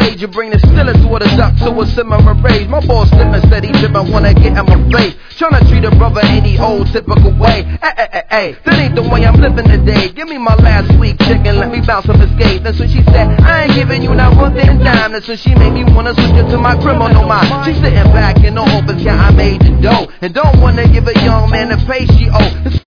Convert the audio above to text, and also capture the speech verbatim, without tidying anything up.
stage. You bring the stiller to the duck to a simmer rage. My boss slippin' said he trippin', wanna get in my face. Tryna treat a brother any old typical way. Ay, ay, ay, ay, that ain't the way I'm living today. Give me my last week chicken, let me bounce up escape. That's when she said, I ain't giving you not one damn dime. That's when she made me wanna switch it to my criminal mind. She sitting back in the office, yeah, I made the dough, and don't wanna give a young man the pay she owe.